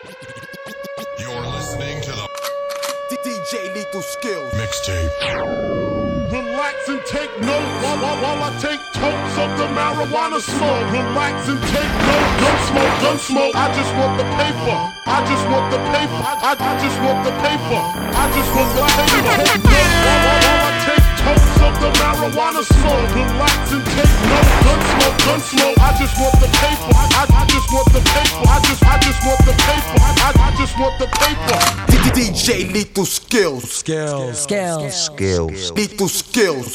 You're listening to the DJ Lethal Skills mixtape. Relax and take notes while I take totes of the marijuana smoke. Relax and take notes. Gun smoke. I just want the paper. I just want the paper. I just want the paper. I just want the paper. Take notes while I take totes of the marijuana smoke. Relax and take notes. Gun smoke. I just want the paper. I just want the paper. I just want the paper. I just want the paper. DJ Lethal Skills Skills. Lethal Skills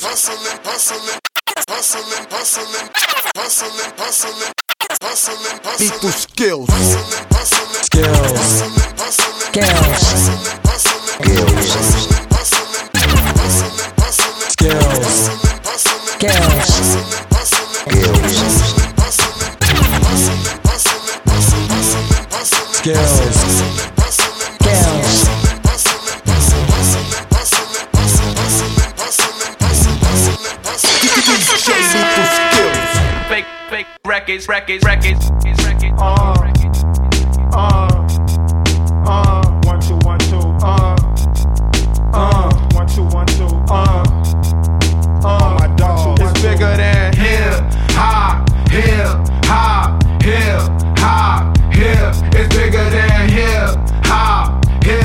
Lethal Skills Fake records. 1 2 1 2 1 2 1 2 my dog. It's bigger than hip hop. It's bigger than hip hop.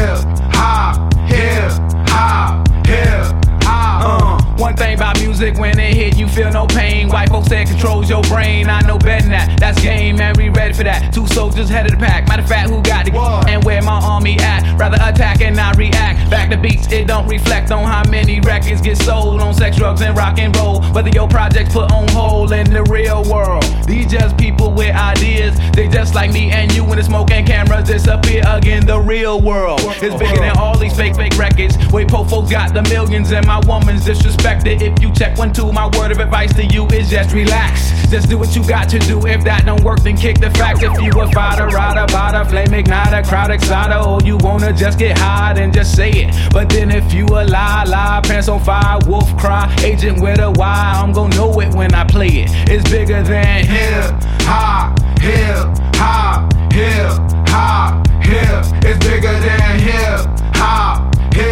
One thing about music, when it hit, you feel no pain. White folks say it controls your brain. I know better than that. That's game, man. We ready for that. 2 soldiers head of the pack. Matter of fact, who got it? And where my army at? Rather attack and not react. Back to beats, it don't reflect on how many records get sold on sex, drugs, and rock and roll. Whether your projects put on hold in the real world. These just people with ideas. They just like me and you when the smoke and cameras disappear again. The real world is bigger than all these fake records. Wait, po folks got the millions and my woman's disrespected. If you check 1 2, my word of advice to you is just relax. Just do what you got to do. If that don't work, then kick the facts. If you a fighter, rider, bada, flame igniter, crowd exciter, or you wanna just get high, then just say it. But then if you a lie, pants on fire, wolf cry, agent with a Y, I'm gon' know it when I play it. It's bigger than hip hop. It's bigger than hip hop.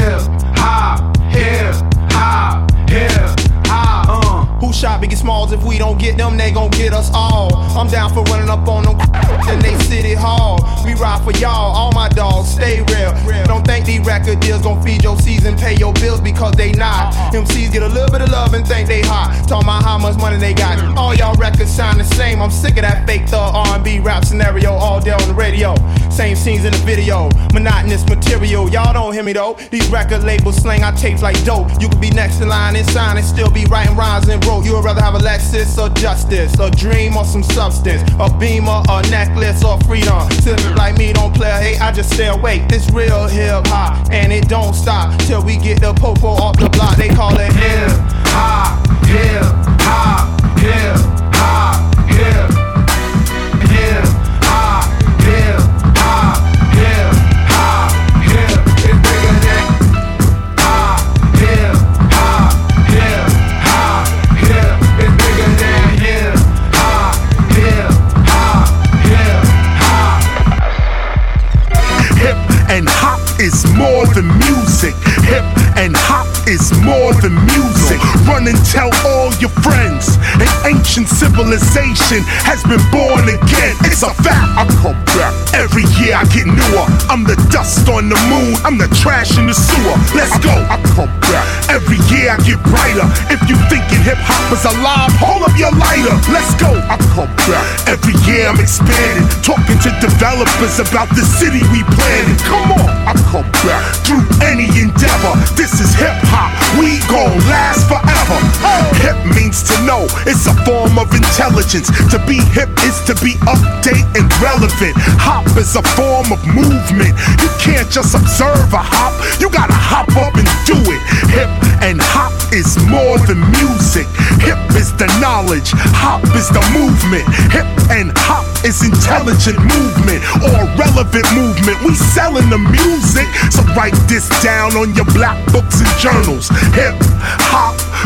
Who shot Biggie Smalls? If we don't get them, they gon' get us all. I'm down for running up on them in they city hall. We ride for y'all, all my dogs, stay real. Don't think these record deals gon' feed your season, pay your bills because they not. MCs get a little bit of love and think they hot. Talking about how much money they got. All y'all records sound the same. I'm sick of that fake thug R&B rap scenario all day on the radio. Same scenes in the video, monotonous material. Y'all don't hear me though. These record labels slang our tapes like dope. You could be next in line and sign and still be writing rhymes and roll. You would rather have a Lexus or justice, a dream or some substance, a beamer, a necklace or freedom. Sippin' like me don't play a hate, I just stay awake. This real hip hop and it don't stop till we get the popo off the block. They call it hip hop. Is more than music. Hip and hop is more than music. Run and tell all your friends. An ancient civilization has been born again. It's a fact. I come back. Every year I get newer. I'm the dust on the moon. I'm the trash in the sewer. Let's go. I come back. Every year I get brighter. If you thinking hip hop is alive, hold up your lighter. Let's go. I come back. Every year I'm expanding. Talking to developers about the city we planning. Come on. I come back through any endeavor. This is hip hop, we gon' last forever. Hip means to know, it's a form of intelligence. To be hip is to be update and relevant. Hop is a form of movement. You can't just observe a hop, you gotta hop up and do it. Hip and hop is more than music. Hip is the knowledge, hop is the movement. Hip and hop is intelligent movement or relevant movement. We selling the music, so write this down on your black books and journals. Hip hop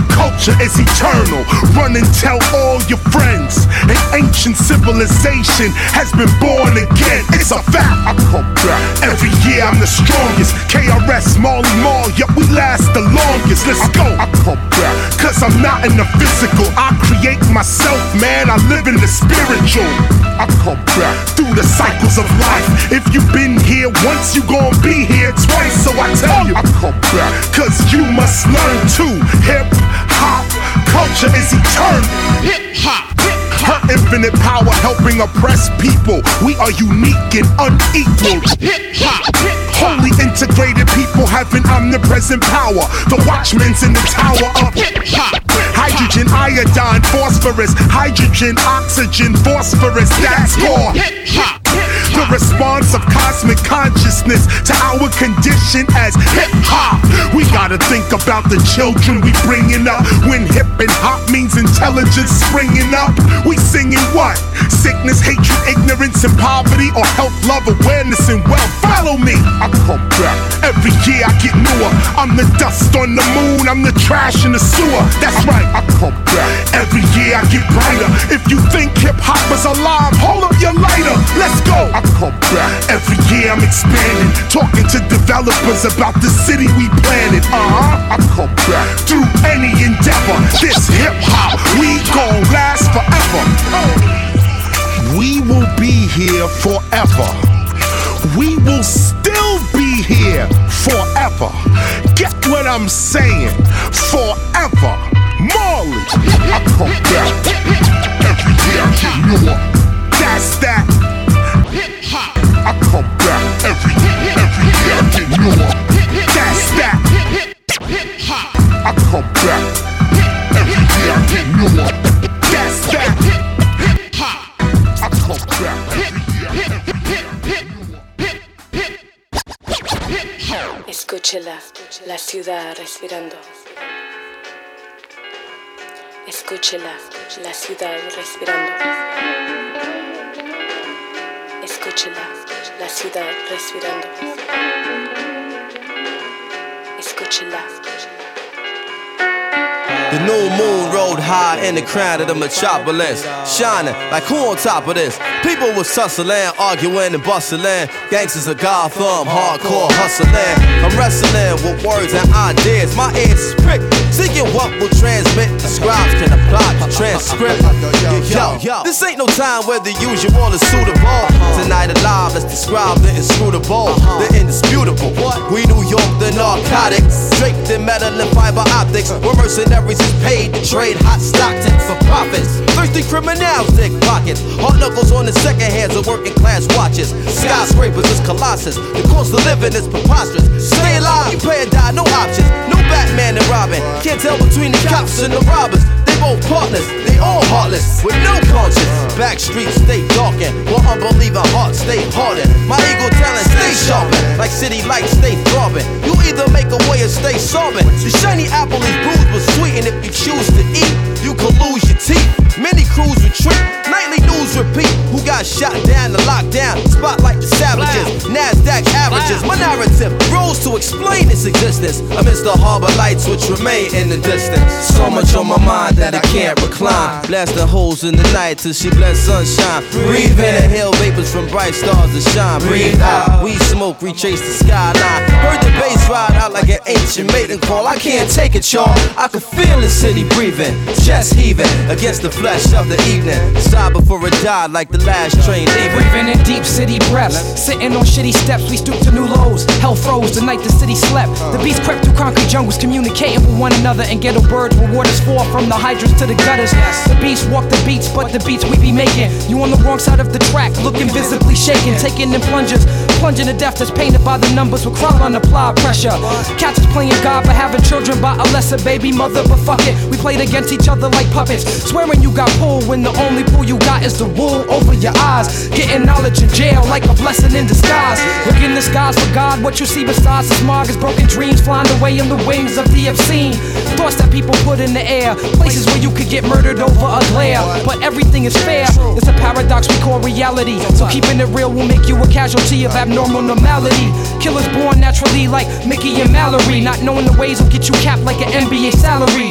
culture is eternal. Run and tell all your friends. An ancient civilization has been born again. It's a fact. I come back. Every year I'm the strongest. KRS, Marley Marl, yep, we last the longest. Let's go. I come back. Cause I'm not in the physical. I create myself, man. I live in the spiritual. I come back through the cycles of life. If you've been here once, you gon' be here twice. So I tell you, I come back. Cause you must learn too. Hip hop culture is eternal. Hip hop. Her infinite power helping oppress people. We are unique and unequal. Hip hop. Wholly integrated people having omnipresent power. The watchmen's in the tower of hip hop. Hydrogen, iodine, phosphorus. Hydrogen, oxygen, phosphorus. That's core. Hip hop. The response of cosmic consciousness to our condition as hip-hop. We gotta think about the children we bringing up. When hip and hop means intelligence springing up. We singing what? Sickness, hatred, ignorance, and poverty. Or health, love, awareness, and wealth. Follow me. I come back. Every year I get newer. I'm the dust on the moon. I'm the trash in the sewer. That's right. I come back. Every year I get brighter. If you think hip-hop is alive, hold up your lighter. Let's go. I come back. Every year I'm expanding, talking to developers about the city we planted. I come back through any endeavor. This hip hop, we gon' last forever. We will be here forever. We will still be here forever. Get what I'm saying? Forever. Marley, I come back. Every year I get newer. That's that. I come back every year I get newer. That's that. I come back every year I get newer. That's that. I come back every year. Escúchela, la ciudad respirando. Escúchela, la ciudad respirando. Escúchela, la ciudad respirando. Escúchela. The new moon rode high in the crown of the metropolis, shining like who on top of this? People was tussling, arguing and bustling. Gangsters of Gotham, hardcore hustling. I'm wrestling with words and ideas. My ears is pricked, seeking what will transmit. The scribes can apply the transcript. Yo, this ain't no time where the usual is suitable. Tonight alive, let's describe the inscrutable, the indisputable. We New York, the narcotics, draped in metal and fiber optics. We're mercenaries is paid to trade hot Stockton for profits. Thirsty criminals dig pockets. Hard knuckles on the second hands of working class watches. Skyscrapers is colossus. The cost of living is preposterous. Stay alive, you pay or die, no options. No Batman and Robin. Can't tell between the cops and the robbers. They both partners, they all heartless, with no conscience. Back streets stay darkened, while unbelieving hearts stay hardened. My ego talent stay sharpened, like city lights stay throbbing. You either make a way or stay sobbing. The shiny apple is bruised but sweet, and if you choose to eat, you can lose your teeth. Many crews retreat, nightly news repeat. Who got shot down, the lockdown, spotlight the savages, NASDAQ averages. My narrative grows to explain its existence amidst the harbor lights which remain in the distance. So much on my mind that I can't recline. Blasting holes in the night till she bless sunshine. Breathe in, inhale vapors from bright stars to shine. Breathe out, we smoke, retrace the skyline. Heard the bass ride out like an ancient maiden call. I can't take it, y'all. I can feel the city breathing, chest heaving against the flesh of the evening. Sigh before it died like the last train leaving. Breathing in deep city breaths, sitting on shitty steps, we stoop to new lows. Hell froze the night the city slept. The beats crept through concrete jungles, communicating with one another. And ghetto birds where waters fall from the hydrants to the gutters. The beats walk the beats, but the beats we be making. You on the wrong side of the track, looking visibly shaken, taking in plungers, plunging to death that's painted by the numbers with crowd on applied pressure. Cats is playing God for having children by a lesser baby mother, but fuck it, we played against each other like puppets. Swearing you got pulled when the only pull you got is the wool over your eyes. Getting knowledge in jail like a blessing in disguise. Look in the skies for God, what you see besides the smog is broken dreams flying away in the wings of the obscene. Thoughts that people put in the air, places where you could get murdered over a glare. But everything is fair, it's a paradox we call reality. So keeping it real will make you a casualty of abnormal normality. Killers born naturally like Mickey and Mallory. Not knowing the ways will get you capped like an NBA salary.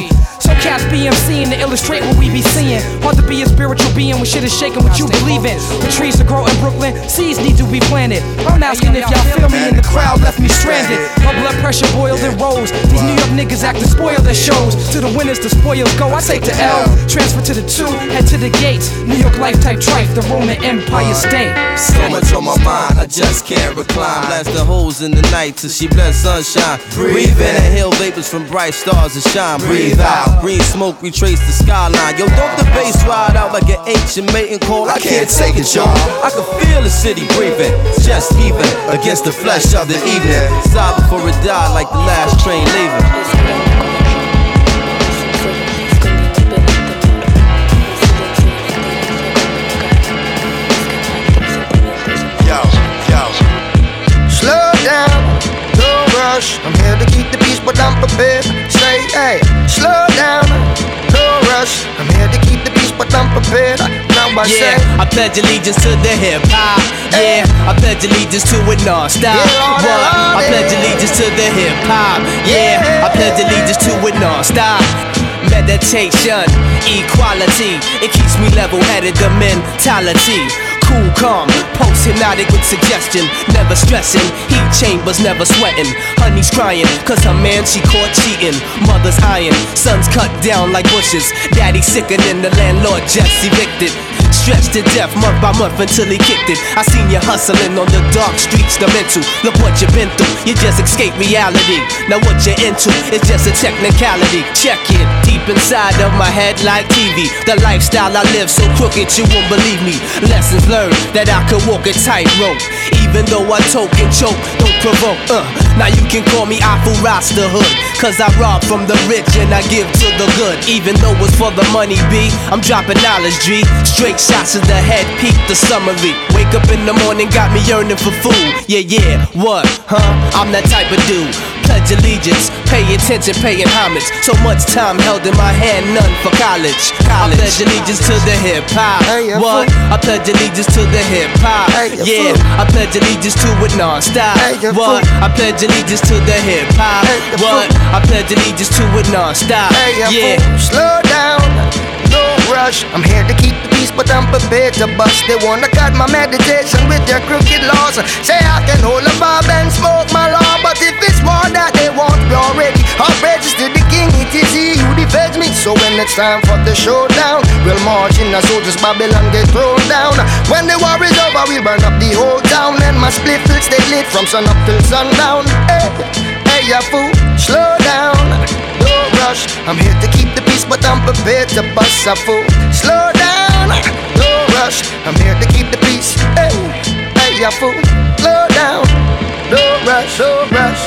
So cats BMCing to illustrate what we be seeing. Hard to be a spiritual being when shit is shaking what you believe in. The trees to grow in Brooklyn, seeds need to be planted. I'm asking if y'all feel me, and the crowd left me stranded. My blood pressure boiled and rose. These New York niggas act to spoil their shows. To the winners, the spoils go. I take the L, transfer to the 2, head to the gates. New York life type trife, the Roman Empire State. So much on my mind, I just can't recline. Blast the holes in the night till she bless sunshine. Breathe in, inhale vapors from bright stars that shine. Breathe out, green smoke retrace the skyline. Yo, don't the bass ride out like an ancient mating call? I can't take it, y'all. I can feel the city breathing, just even against the flesh of the evening. Stop before it die like the last train leaving. I'm here to keep the peace, but I'm prepared. Say, hey, slow down, no rush. I'm here to keep the peace, but I'm prepared. Now I say, I pledge allegiance to the hip hop. Yeah, I pledge allegiance to it non-stop. I pledge allegiance to the hip hop. Yeah, I pledge allegiance to it non-stop. Meditation, equality, it keeps me level-headed, the mentality. Cool, calm, post-hypnotic with suggestion. Never stressing, heat chambers never sweating. Honey's crying, cause her man she caught cheating. Mother's iron, sons cut down like bushes. Daddy sickening, the landlord just evicted. Stretched to death month by month until he kicked it. I seen you hustling on the dark streets, the mental. Look what you been through, you just escaped reality. Now what you're into is just a technicality. Check it, deep inside of my head like TV. The lifestyle I live so crooked you won't believe me. Lessons learned that I could walk a tightrope. Even though I toke and choke, don't provoke. Now you can call me Afu Rasta Hood, cause I rob from the rich and I give to the good. Even though it's for the money, B, I'm dropping knowledge, G. Straight shots to the head, peep the summary. Wake up in the morning, got me yearning for food. Yeah, what, huh? I'm that type of dude. Pledge allegiance, pay attention, paying homage. So much time held in my hand, none for college. I pledge allegiance to the hip hop. What? I pledge allegiance to the hip hop. Yeah, I pledge allegiance to it non-stop. What? I pledge allegiance to the hip hop. What? I pledge allegiance to it non-stop. Yeah, slow down, no rush. I'm here to keep the peace, but I'm prepared to bust. They wanna cut my meditation with their crooked laws. Say I can hold a bob and smoke my law, but if it's war that they want, we already outrageous to the king. It is he who defends me. So when it's time for the showdown, we'll march in as soldiers, Babylon get thrown down. When the war is over, we'll burn up the whole town, and my split will stay lit from sun up till sundown. Hey, ya fool, slow down, no rush. I'm here to keep the peace, but I'm prepared to bust a fool. Slow down, no rush. I'm here to keep the peace. Hey, ya fool, slow down, no rush, no rush.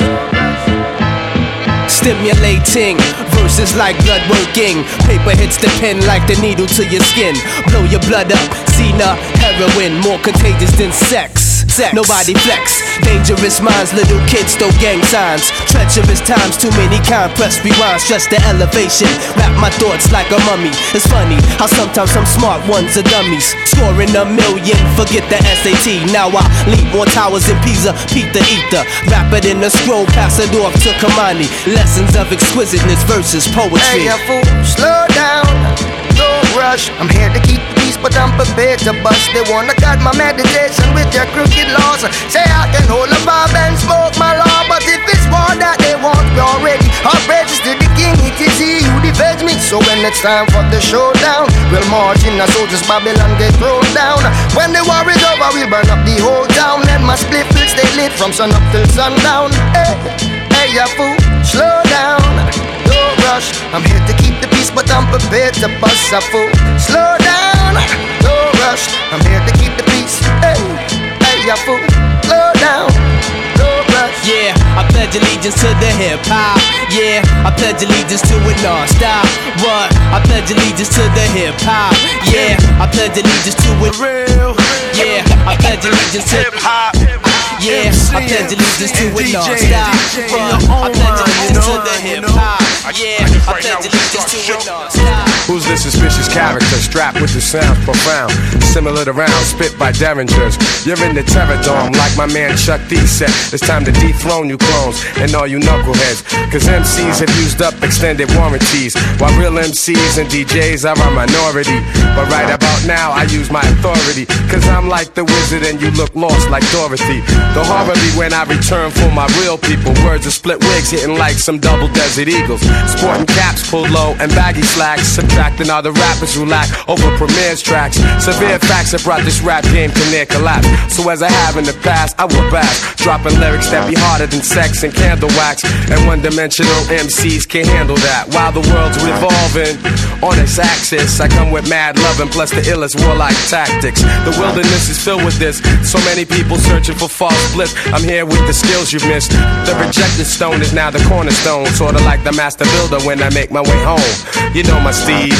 Stimulating, verses like blood working. Paper hits the pen like the needle to your skin. Blow your blood up, Cena, heroin, more contagious than sex. Nobody flex, dangerous minds, little kids throw gang signs. Treacherous times, too many kind, press rewind, stress the elevation. Wrap my thoughts like a mummy. It's funny how sometimes some smart ones are dummies. Scoring a million, forget the SAT. Now I leap on towers in Pisa, Pete the ether. Wrap it in a scroll, pass it off to Kamani. Lessons of exquisiteness versus poetry. Hey, fool, slow down, no rush. I'm here to keep the peace, but I'm prepared to bust. They wanna cut my meditation with their crooked laws. Say I can hold a bob and smoke my law, but if it's war that they want, we already outrageous to the king. It is he who defends me. So when it's time for the showdown, we'll march in as soldiers, Babylon get thrown down. When the war is over, we'll burn up the whole town, and my split will stay lit from sun up till sundown. Hey, ya fool, slow down, no rush. I'm here to keep the peace, but I'm prepared to bust a fool. Slow down, no rush. I'm here to keep the peace. Hey, ya fool, slow down, no rush. Yeah, I pledge allegiance to the hip hop. Yeah, I pledge allegiance to it non-stop. What? I pledge allegiance to the hip hop. Yeah, I pledge allegiance to it real. Yeah, I pledge allegiance to hip hop. Yeah, I pledge allegiance to it non-stop. I pledge allegiance to the hip-hop. Yeah, I pledge allegiance to it non-stop. Who's this suspicious character strapped with the sound profound, similar to rounds spit by derringers? You're in the terror dome like my man Chuck D said. It's time to dethrone you clones and all you knuckleheads, cause MCs have used up extended warranties, while real MCs and DJs are a minority. But right about now I use my authority, cause I'm like the wizard and you look lost like Dorothy. The horror be when I return for my real people. Words of split wigs hitting like some double Desert Eagles, sporting caps pulled low and baggy slacks, subtracting all the rappers who lack over premieres tracks. Severe facts have brought this rap game to near collapse. So as I have in the past, I will back, dropping lyrics that be harder than sex and candle wax, and one-dimensional MCs can't handle that. While the world's revolving on its axis, I come with mad loving plus the illest warlike tactics. The wilderness is filled with this, so many people searching for false bliss. I'm here with the skills you've missed. The rejected stone is now the cornerstone, sorta like the master builder when I make my way home. You know my steeds.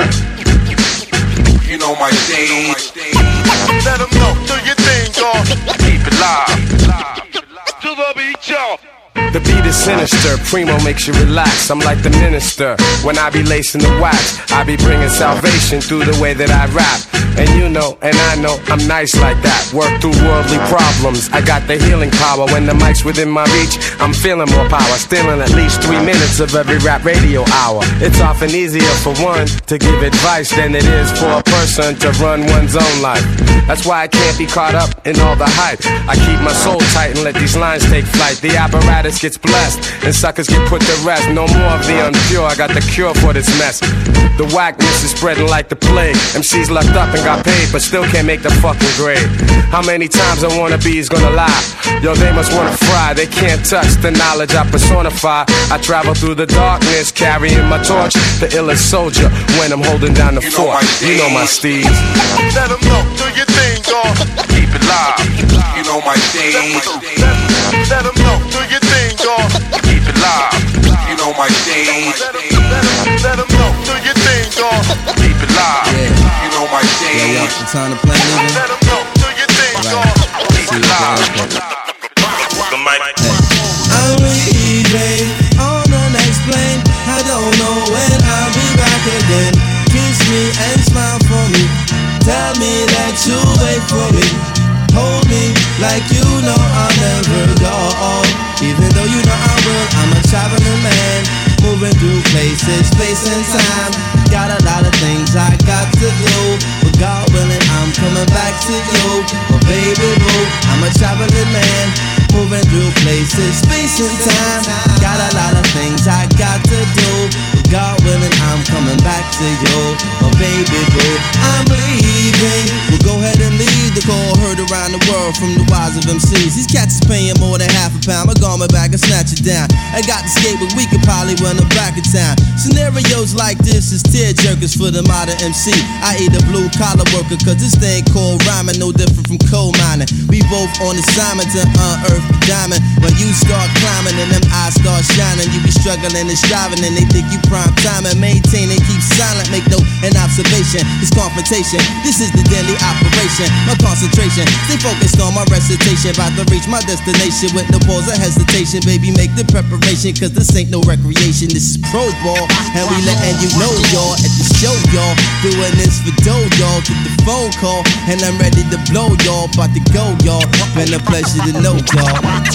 You know my stage. Let them know, do your thing, y'all. Keep it live. To the beat, y'all. The beat is sinister, Primo makes you relax. I'm like the minister, when I be lacing the wax, I be bringing salvation through the way that I rap. And you know, and I know, I'm nice like that. Work through worldly problems, I got the healing power. When the mic's within my reach, I'm feeling more power. Stealing at least 3 minutes of every rap radio hour. It's often easier for one to give advice than it is for a person to run one's own life. That's why I can't be caught up in all the hype. I keep my soul tight and let these lines take flight. The apparatus gets blessed and suckers get put to rest. No more of the unpure, I got the cure for this mess. The whackness is spreading like the plague. MCs locked up and got paid but still can't make the fucking grade. How many times I wanna be is gonna lie? Yo, they must wanna fry, they can't touch the knowledge I personify. I travel through the darkness carrying my torch, the illest soldier when I'm holding down the fort. You know my steeds. Let them know, do your thing, y'all. Keep it live. You know my stage. Let them know, do your thing, y'all. Keep it live. You know my stage. Let them know, do your thing, y'all. Keep it live. You know my stage. Yo, the time to play, nigga. Let them know, do your thing, y'all. Keep it live. I'm leaving on the next plane. I don't know when I'll be back again. Kiss me and smile for me. Tell me that you'll wait for me. Hold me like you know I'll never go. Even though you know I will, I'm a traveling man, moving through places, space and time. Got a lot of things I got to do, but God willing, I'm coming back to you. But baby boo, I'm a traveling man, moving through places, space and time. Got a lot of things I got to do, but God willing, I'm coming back to you. But baby boo, I'm leaving. We'll go ahead and leave the call heard around the world from the wise of MCs. These cats is paying more than half a pound. My garment back and snatch it down. I got the skate, but we could probably run them back in town. Scenarios like this is tear jerkers for the modern MC. I eat a blue collar worker, cause this thing called rhyming no different from coal mining. We both on assignment to unearth the diamond. When you start climbing and them eyes start shining, you be struggling and striving and they think you prime time and maintain and keep silent. Make note and observation, it's confrontation. This is the daily operation. My concentration, stay focused on my recitation. About to reach my destination with no pause or hesitation. Baby, make the preparation, cause this ain't no recreation. This is pro ball, and we letting you know, y'all, at the show, y'all. Doing this for dough, y'all. Get the phone call, and I'm ready to blow, y'all. About to go, y'all. Been a pleasure to know, y'all.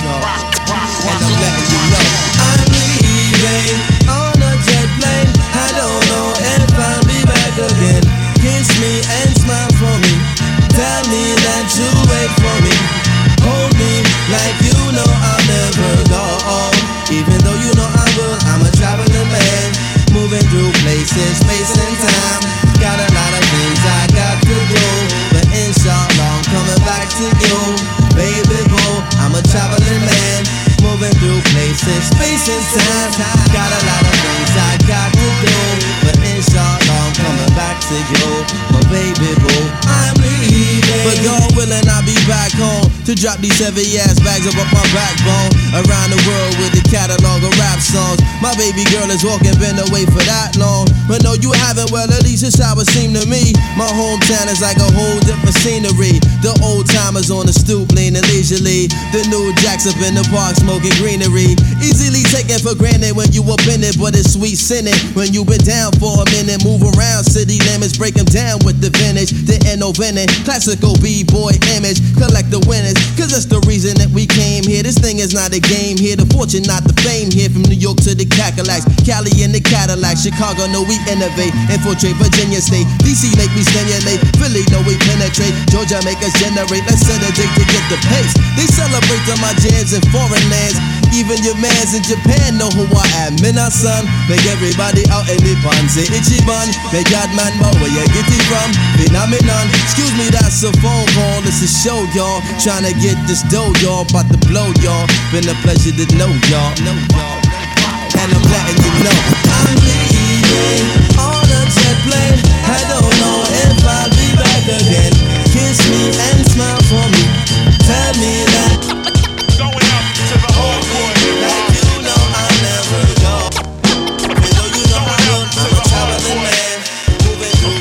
And I'm letting you know I'm leaving on a jet plane. I don't know if I'll be back again. Kiss me and smile for me. Tell me that you'll wait for me. Hold me like you know I'll never go. Even though you know I will, I'm a traveling man, moving through places, space and time. Got a lot of things I got to do, but inshallah I'm coming back to you. Baby boo, I'm a traveling man, moving through places, space and time. Got a lot of things I got to do, but inshallah I'm coming back to you. My baby boo, I'm leaving, but God willing I'll be back home. to drop these heavy ass bags up my backbone. Around the world with the catalog of rap songs. My baby girl is walking, been away for that long. But no, you haven't, well at least it's how it seemed to me. My hometown is like a whole different scenery. The old timers on the stoop leaning leisurely. The new jacks up in the park smoking greenery. Easily taken for granted when you up in it, but it's sweet sinning when you been down for a minute. Move around city limits, break them down with the vintage. The no winning, classical b-boy image. Collect the winners, cause that's the reason that we came here. This thing is not a game here, the fortune not the fame here. From New York to the Cadillacs, Cali in the Cadillac, Chicago know we innovate, infiltrate Virginia State, DC make me stimulate, Philly know we penetrate, Georgia make us generate. Let's set a date to get the pace. They celebrate on my jams in foreign lands. Even your mans in Japan know who I am. Mina son, make everybody out in the pan say Ichiban. Make God man know where you get it from. Phenomenon. Excuse me, that's a phone call. It's a show, y'all. Tryna get this dough, y'all. About to blow, y'all. Been a pleasure to know y'all. And I'm letting you know I'm leaving on a jet plane. I don't know if I'll be back again. Kiss me and smile for me. Tell me that going up to the hardcore hip-hop. you know I'll never go. You know I don't. I'm a traveling man. Moving through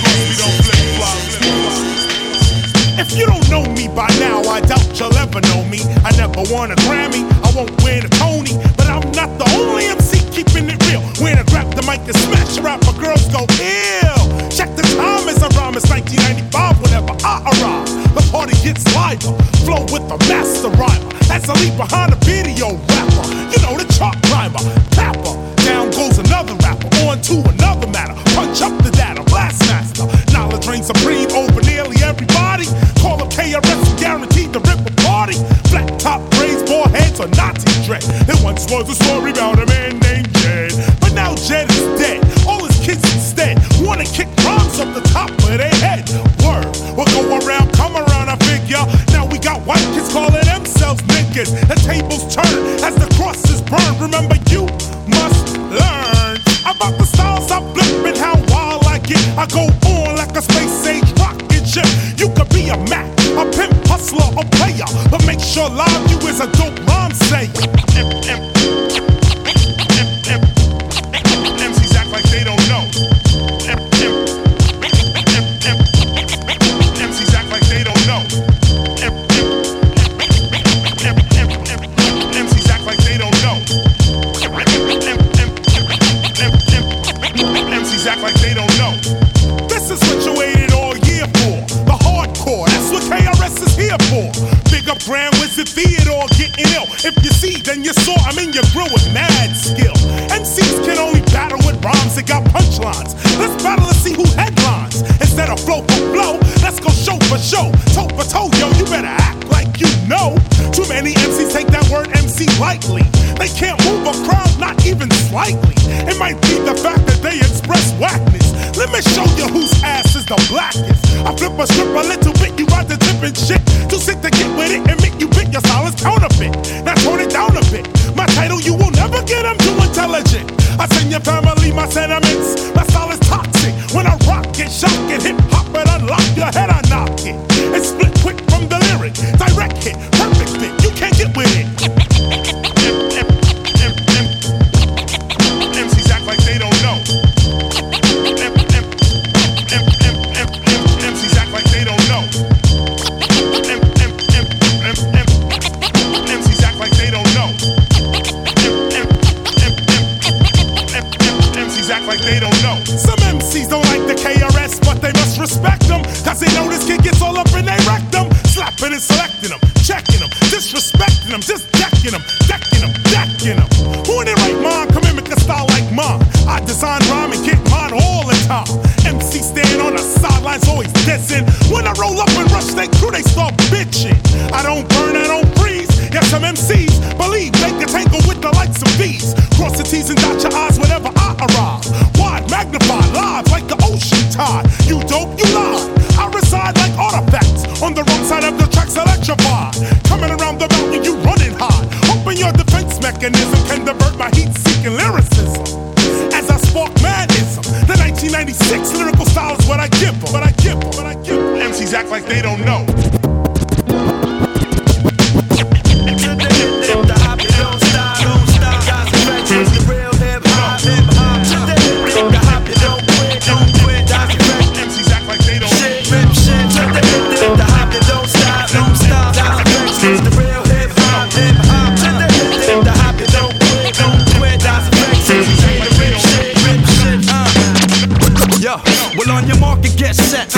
If you don't know me by now, I doubt you'll ever know me. I never won a Grammy, I won't win a Tony, but I'm not the only MC keeping it real. When I grab the mic and smash rapper, girls go ill. Check the time as I rhyme, it's 1995 whenever I arrive. The party gets liver, flow with the master rhymer. As I leave behind a video rapper, you know the chart climber, tapper. Down goes another rapper, on to another matter. Punch up the data, blast master. Knowledge reigns supreme over nearly everybody. Call up KRS and guaranteed to rip a party. Flat top braids, bald heads, or Nazi dread. It once was a story about a man named Jed, but now Jed is dead. All his kids instead wanna kick rhymes up the top of their head. Word, we'll go around, come around, I figure. Now we got white kids calling themselves niggas. The tables turn as the crosses burn. Remember, you must learn about the styles I flip and how wild I get. I go on like a space age rocket ship. You could be a Mac, a pimp, hustler, a player, but make sure live you is a dope rhyme sayer. MCs act like they don't know. MCs act like they don't know. MCs act like they don't know. MCs act like they don't know. This is what you waited all year for. The hardcore, that's what KRS is here for. Big up Grand Wizard Theodore getting ill. If you see, then you saw. I'm in your grill with mad skill. MCs can only battle with rhymes that got punchlines. Let's battle and see who headlines. Instead of flow for flow, let's go show for show. Toe for toe, yo, you better act like you know. Too many MCs take that word MC lightly. They can't move a crowd, not even slightly. It might be the fact that they express whackness. Let me show you whose ass is the blackest. I flip a strip a little bit, you ride the tip and shit. Too sick to get with it and make you bit. Your style is counterfeit. Now tone it down a bit. My title, you will never get, I'm too intelligent. I send your family my sentiments. My style is toxic. When I rock it, shock it, hip hop it, unlock your head, I knock it. It's split quick from the lyric. Direct hit, perfect fit, you can't get with it. MCs act like they don't know. MCs act like they don't know. MCs act like they don't know. MCs act like they don't know. Some MCs don't like the KRS, but they must respect them. Cause they know this kid gets all up in they rectum. Slapping and selecting them, checking them, disrespecting them, just decking them, decking them, decking them. Who in their right mind can mimic a style like mine? I design rhyme and get mine all the time. MC stand on the sidelines always dissing. When I roll up and rush they crew, they start bitching. I don't burn, I don't freeze. Yes, some MCs believe they can tangle with the likes of these. Cross the T's and dot your I's whenever I arrive. Wide, magnified, live like the ocean tide. You dope, you lie. I reside like artifacts on the wrong side of the tracks electrified. Coming around the mountain, you running high. Hoping your defense mechanism can divert my heat-seeking lyricism. As I spark madism, the 1996 lyrical style is what I give them. MCs act like they don't know.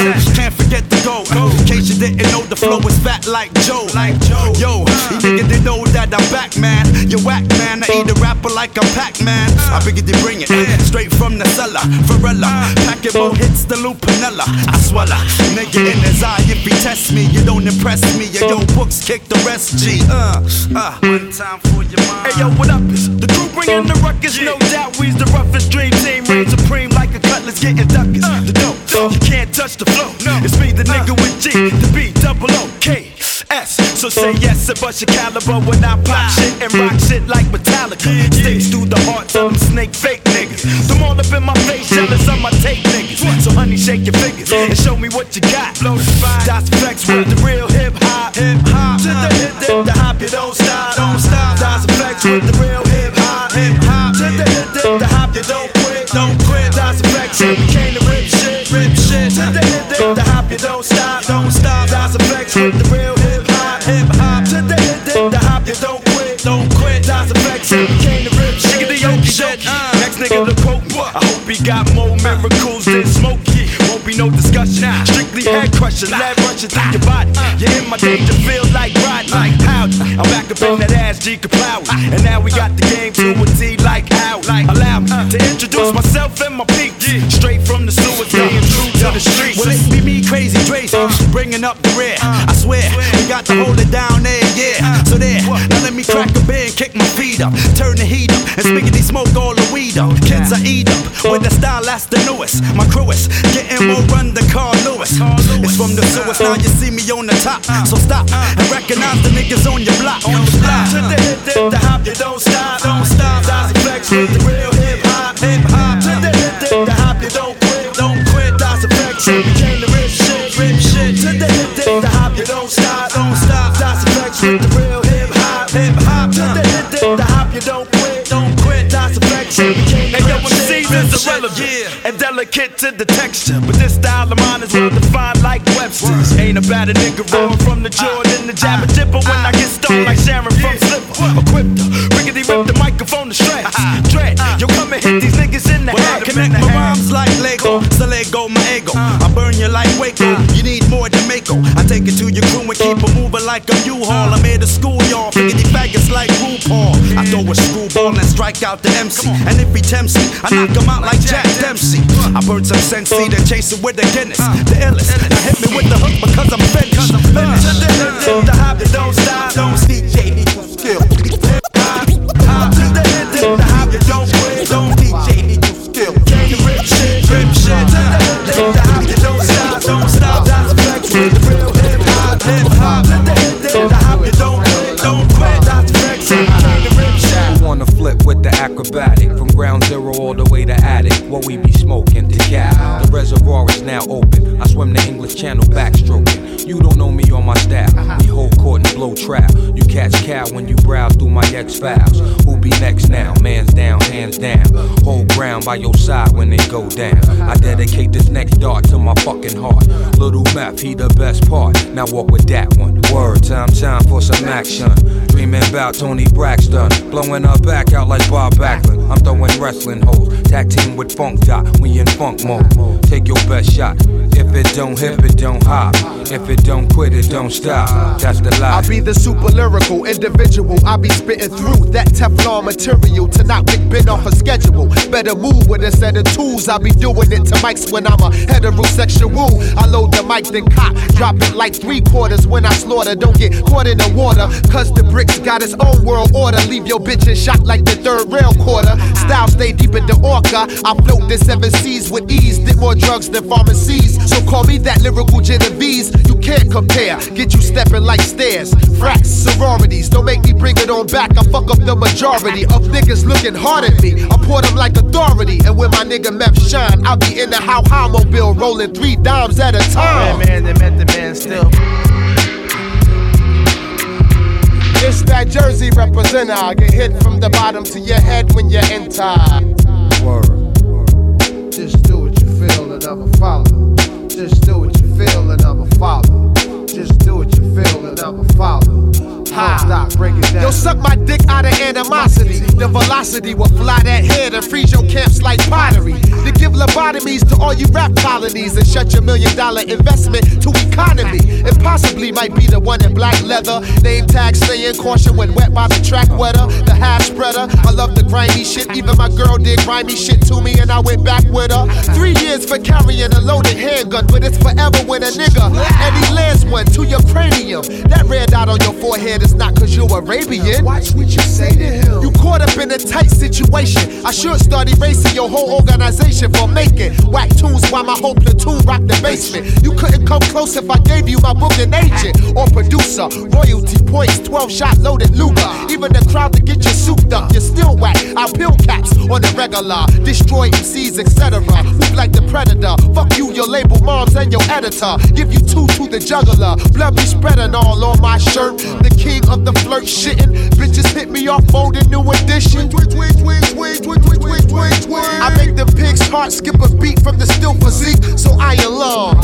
Can't forget the gold. In case you didn't know, the flow is fat like Joe. Yo, you niggas they know that I'm back, man. You whack, man. I eat a rapper like I'm Pac-Man. I figured they bring it straight from the cellar. Varela, packet more hits the Lupinella. I swallow, nigga in his eye. If he test me, you don't impress me. Yo, books kick the rest, G. One time for your mind. Hey yo, what up? Is the crew bringing the ruckus? No doubt we's the roughest dream team. Reign supreme like a cutlass getting duckers. The dope, you can't touch the flow. It's me, the nigga with G, the B, double O, K, S. So say yes and bust your caliber when I pop shit and rock shit like Metallica. Sticks through the hearts of them snake fake niggas. Them all up in my face, jealous of my tape niggas. So honey, shake your fingers and show me what you got. Das Flex with the real hip hop. To the hip, the hop, you don't stop. Das Flex with the real hip hop. To the hip, the hop, you don't quit. Das Flex, we came to rip shit. To the hip, the hop, you don't stop. Das Flex with the real hip hop. To the hip, the hop, you don't quit. Das Flex, we came to rip shit. Next nigga the quote. I hope he got more miracles than Smokey. Won't be no discussion. Strictly head crushing, lead rushing through your body. You're in my danger field like Rodney. Howdy, I'm back up in that ass G Kapow. And now we got the game to a T like how. Allow me to introduce myself and my peak. Straight from the sewers, staying true to the streets. Well, it be me, Crazy Dre, bringing up the rear. I swear, we got to hold it down there, yeah. So there, now let me crack a beer and kick my feet up. Turn the heat up, and spiggity smoke all the weed up. Kids I eat up, with the style that's the newest. My crew is getting more run than Carl Lewis. It's from the sewers, now you see me on the top. So stop, and recognize the niggas on your block. To the hip, the hop, you don't stop. Das Flex with the real hip hop. To the hip, the hop, you don't quit. Das Flex, we came to rip shit. To the hip, the hop, you don't stop. Das Flex with the real hip hop. To the hip, the hop, you don't quit. Das Flex, we came to rip shit. Seasons irrelevant and delicate to the texture, but this style of mine is well defined like Webster's. Ain't about a nigga rolling from the Jordan, the jabber dipper when I get stoned like Sharon from Slipper. Equipped to riggedy rip the microphone to shreds. Dread, yo come and hit these niggas in the head. Connect my rhymes like Lego, so let go my ego. I burn you like Waco, you need more than Mako. I take it to your crew and keep it moving like a U-Haul. I'm here to school y'all, riggedy faggots like RuPaul. I throw a screwball and strike out the MC, and if he tempts me, I knock him out like Jack Dempsey. I burn some Sensi, then chase it with a Guinness. The illest, now hit me with the hook because I'm finished. The hop that don't stop. DJ Lethal Skill. To the hip, the hop that don't quit. DJ Lethal Skill. Came to rip shit. To the hip, the hop that don't stop. Das Flex with the real hip hop. To the hip, the hop that don't quit. Das Flex, came to rip shit. On the flip with the acrobatic, from ground zero all the way to attic. What we be smoking to cap. The reservoir is now open. I swim the English Channel backstroking. You don't know me or my style. We hold court and blow trap. You catch cow when you browse through my X files. Who be next now? Man's down, hands down. Hold ground by your side when they go down. I dedicate this next dart to my fucking heart. Little Meth, he the best part. Now walk with that one. Word, time for some action. Dreaming about Tony Braxton, blowing her back out like Bob Backlund. I'm throwing wrestling hoes, tag team with Funk Dot. We in funk mode. Take your best shot. If it don't hip, it don't hop. If it don't quit, it don't stop. That's the lie. I be the super lyrical individual. I be spitting through that Teflon material to knock Big Ben off a schedule. Better move with a set of tools. I be doing it to mics when I'm a heterosexual. I load the mic then cock, drop it like 3/4 when I slaughter. Don't get caught in the water, cause the bricks got its own world order. Leave your bitch in shock like the third rail quarter. Style stay deep in the orca. I float the 7 seas with ease. Did more drugs than pharmacies. So call me that lyrical Genovese. You can't compare. Get you stepping like stairs. Fracks, sororities. Don't make me bring it on back. I fuck up the majority of niggas looking hard at me. I pour them like authority. And when my nigga Meth shine, I'll be in the how mobile rolling 3 dimes at a time. Man, they met the man still. It's that Jersey representer. I get hit from the bottom to your head when you enter. Word. Just do what you feel and never follow. Just do what you feel and never follow. Just do what you feel and never follow. Stop, break it down. Yo, suck my dick out of animosity. The velocity will fly that head and freeze your camps like pottery. To give lobotomies to all you rap colonies and shut your $1 million investment to economy. It possibly might be the one in black leather. Name tag saying caution when wet by the track wetter. The half spreader, I love the grimy shit. Even my girl did grimy shit to me and I went back with her. 3 years for carrying a loaded handgun, but it's forever when a nigga and he lands one to your cranium. That red dot on your forehead is not cause you're Arabian. Watch what you say to him. You caught up in a tight situation. I should start erasing your whole organization for making whack tunes while my whole platoon rock the basement. You couldn't come close if I gave you my booking agent or producer. Royalty points, 12-shot loaded Luger. Even the crowd to get you souped up, you're still whack. I'll pill caps on the regular, destroy MCs, etc. Move like the predator. Fuck you, your label moms, and your editor. Give you 2 to the juggler. Blood be spreading all on my shirt. The king of the flirt shitting. Bitches hit me off phone in new edition. I make the pig's heart skip a beat from the still physique, so I alarm.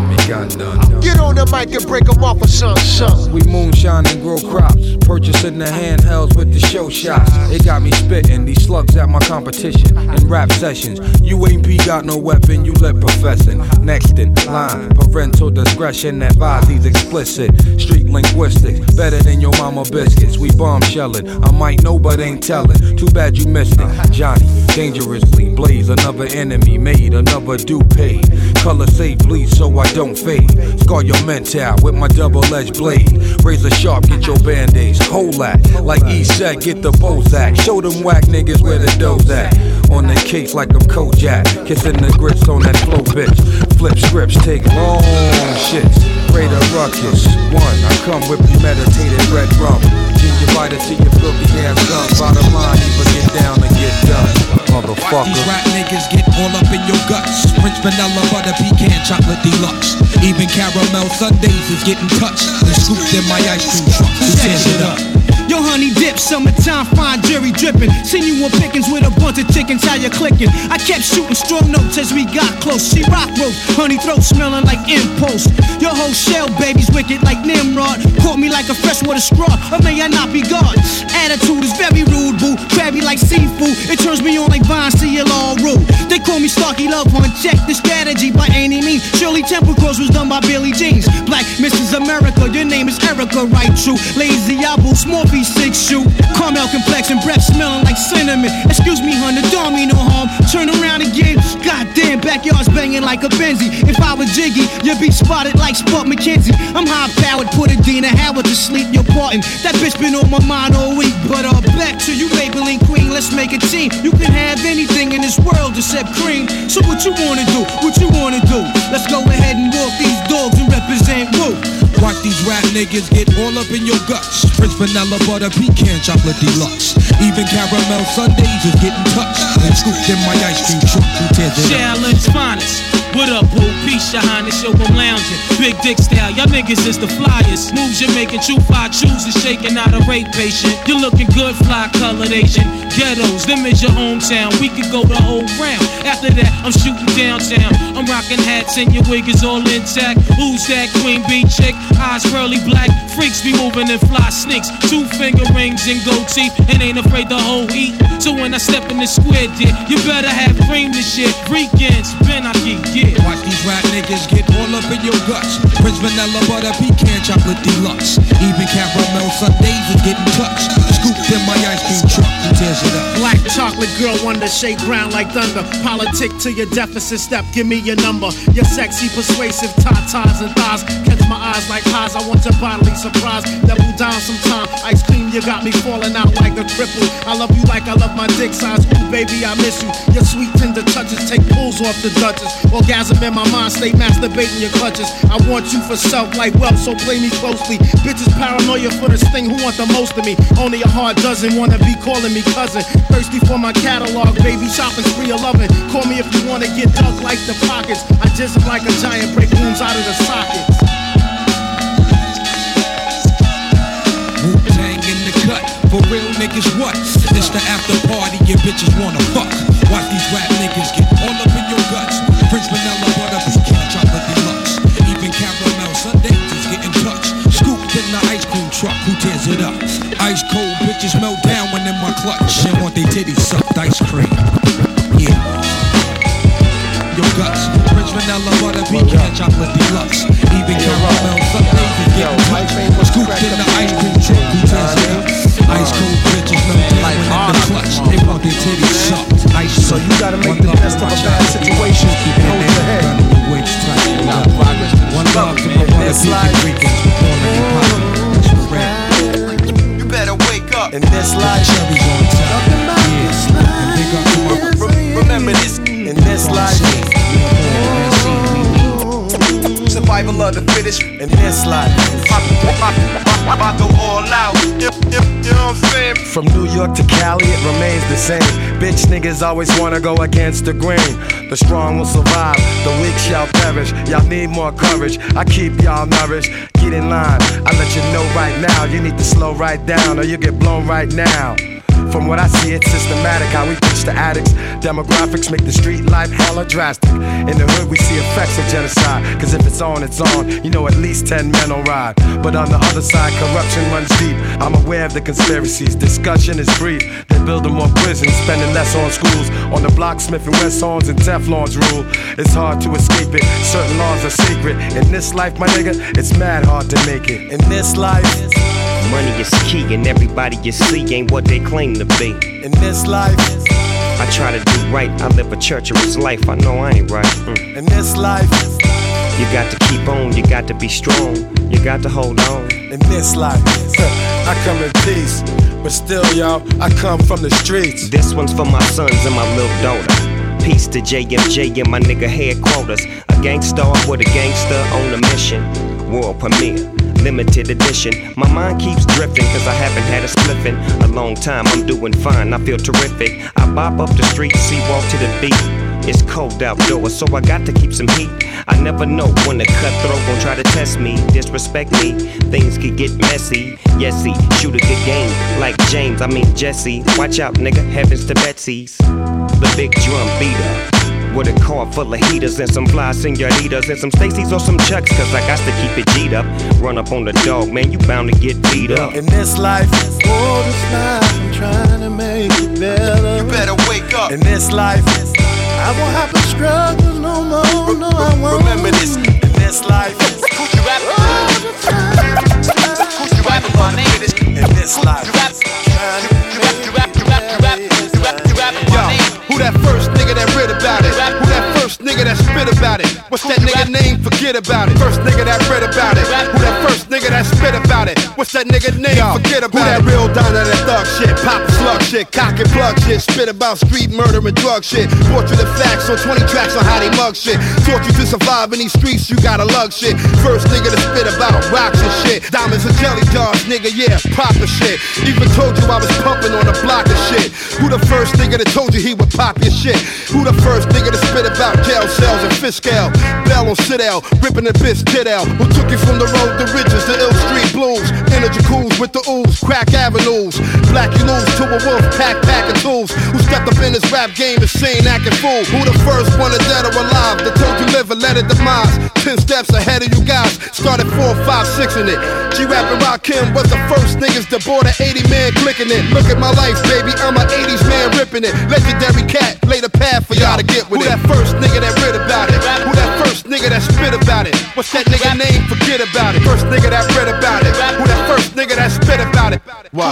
Get on the mic and break them off a shun. We moonshine and grow crops, purchasing the handhelds with the show shots. It got me spitting these slugs at my competition in rap sessions. You ain't got no weapon, you lip professing. Next in line, parental discretion advises explicit. Street linguistics, better than your mama biscuits. We bombshelling, I might know but ain't telling. Too bad you missed it. Johnny, dangerously blaze another enemy, made another dupe paid. Color safe bleed so I don't fade. Scar your mental with my double-edged blade. Razor sharp, get your band-aids. Hold that, like E said, get the Bozak. Show them whack niggas where the dough's at. On the case like I'm Kojak, kissing the grits on that flow bitch. Flip scripts, take long shits. Rate a ruckus. 1, I come with premeditated red rum. Gingivitis to your filthy ass gun. Bottom line, either get down or get done. Motherfucker. These rap niggas get all up in your guts. Prince Vanilla, butter, pecan, chocolate deluxe. Even caramel sundaes is getting touched and scooped in my ice cream truck. Who tears it up? Yo, honey dip, summertime, fine jury dripping. Seen you on pickings with a bunch of chickens, how you clicking? I kept shooting strong notes as we got close. She rock rope, honey throat smelling like impulse. Your whole shell, baby's wicked like Nimrod. Caught me like a freshwater straw, or may I not be God? Attitude is very rude, boo. Crabby like seafood, it turns me on like Vine, see it all rude. They call me Starkey Love Hunt, check the strategy by any means. Shirley Temple Cross was done by Billie Jeans. Black Mrs. America, your name is Erica, right true. Lazy apple, small piece 6 shoe. Caramel complexion, breath smelling like cinnamon. Excuse me, hun, the don't mean no harm. Turn around again, goddamn, backyard's banging like a Benzie. If I was Jiggy, you'd be spotted like Sport McKenzie. I'm high powered, put Adina Howard to sleep, you're parting. That bitch been on my mind all week. But back to you, Maybelline Queen, let's make a team. You can have anything in this world except cream. So what you wanna do? What you wanna do? Let's go ahead and walk these dogs and represent Woo. Watch these rap niggas get all up in your guts. Prince Vanilla, butter, pecan, chocolate deluxe. Even caramel sundaes is getting touched and scooped in my ice cream truck. Who tears it up? Challenge finest. What up, boo? Peace, your highness, yo, I'm lounging. Big dick style, y'all niggas is the flyers. Moves you're making, true fly chooses, shaking out a rape patient. You're looking good, fly colored Asian. Ghettos, them is your hometown. We could go the whole round. After that, I'm shooting downtown. I'm rocking hats and your wig is all intact. Who's that queen bee chick? Eyes pearly black. Freaks be moving and fly sneaks. 2-finger rings and gold teeth and ain't afraid to hold heat. So when I step in the square, dear, you better have cream this shit. Weekends, Benaki, yeah. Watch these rap niggas get all up in your guts. Prince Vanilla, butter, pecan, chocolate deluxe. Even caramel sundaes is getting touched. Scooped in my ice cream truck. Who tears it up? Black chocolate girl, wonder shake brown like thunder. Politic to your deficit step, give me your number. Your sexy, persuasive tatas and thighs catch my eyes like highs. I want your bodily surprise. Double down sometime. Ice cream, you got me falling out like a cripple. I love you like I love my dick size. Ooh, baby, I miss you. Your sweet tender touches take pulls off the Duchess. Orgasm in my mind, stay masturbating your clutches. I want you for self like wealth, so play me closely. Bitches paranoia for this thing, who want the most of me? Only a heart doesn't wanna be calling me cousin. Thirsty for my catalog, baby, shopping spree of loving. Call me if you wanna get dug like the pockets. I just like a giant, break wounds out of the sockets. Wu-Tang in the cut, for real niggas what? It's the after party, your bitches wanna fuck. Watch these rap niggas get all up in your guts. Prince Vanilla, butter, pecan, chocolate deluxe. Even caramel sundaes is getting touched. Scooped in the ice cream truck, who tears it up? Ice cold bitches melt down when in my clutch and want they titties sucked ice cream. Yeah. Yo guts, French vanilla butter pecan chocolate deluxe. Even caramel sundaes is getting touched. Scooped in the ice cream truck, who tears it up? Ice cold bitches melt down when in the clutch. They want their titties sucked. So you gotta make the best of a bad situation. Hold your head. One love to my brother Ricans. You better wake up. In this life, Cherries on top. Yeah. And big up to my Remember this. in this life, Survival of the fittest. in this life. I go all out. You know what I'm saying? From New York to Cali, it remains the same. Bitch niggas always wanna go against the grain. The strong will survive, the weak shall perish. Y'all need more courage, I keep y'all nourished. Get in line, I let you know right now. You need to slow right down or you get blown right now. From what I see, it's systematic how we pitch the addicts. Demographics make the street life hella drastic. In the hood, we see effects of genocide. Cause if it's on, it's on. You know at least 10 men will ride. But on the other side, corruption runs deep. I'm aware of the conspiracies. Discussion is brief. They're building more prisons, spending less on schools. On the block, Smith and West Horns and Teflon's rule. It's hard to escape it. Certain laws are secret. In this life, my nigga, it's mad hard to make it. In this life, money is key and everybody you see ain't what they claim to be. In this life, I try to do right, I live a treacherous life, I know I ain't right. In this life, you got to keep on, you got to be strong, you got to hold on. In this life, I come in peace, but still y'all, I come from the streets. This one's for my sons and my little daughter. Peace to JMJ and my nigga headquarters. A gangsta with a gangster on a mission. World premiere, limited edition. My mind keeps drifting cause I haven't had a spliffin' a long time. I'm doing fine, I feel terrific. I bop up the street, see walk to the beat. It's cold outdoors, so I got to keep some heat. I never know when the cutthroat gon' try to test me, disrespect me. Things could get messy. Yesy, shoot a good game like James, I mean Jesse. Watch out, nigga, heavens to Betsy's. The big drum beater. With a car full of heaters and some fly senoritas and some Stacy's or some Chucks, cause I got to keep it G'd up. Run up on the dog, man, you bound to get beat up. In this life, oh, this life, I'm trying to make it better. You better wake up. In this life, I won't have to struggle no more, no I won't. Remember this. In this life, Who's you rapping my name? In this life, You rapping my name. Who that first nigga that read about it? Who that first nigga that spit about it? What's that nigga name? Forget about it. First nigga that read about it. Who that first nigga that spit about it? What's that nigga name? Forget about it. Who that real down to that thug shit? Pop a slug shit, cock and plug shit. Spit about street murder and drug shit. Portrait of facts on 20 tracks on how they mug shit. Taught you to survive in these streets, you gotta lug shit. First nigga to spit about rocks and shit. Diamonds and jelly jars, nigga, yeah, proper shit. Even told you I was pumping on the block of shit. Who the first nigga that told you he would pop your shit? Who the first nigga to spit about jail cells and fiscal? Bell on Citadel, ripping the bitch tit out. Who took you from the road to riches, the ill street blues? Energy cools with the ooze, crack avenues. Black you lose to a wolf, packing tools. Who stepped up in this rap game and sane acting fool? Who the first one to dead or alive that told you live and let it demise? 10 steps ahead of you guys, started 4, 5, 6 in it. G-Rap and Rakim was the first niggas that bought an 80 man clicking it. Look at my life, baby, I'm an 80s man ripping it. Legendary cat, lay the path for y'all to get with it. Who that first nigga that read about it? Who that first nigga that spit about it? What's that nigga name? Forget about it. First nigga that read about it. Who that first nigga that spit about it? What?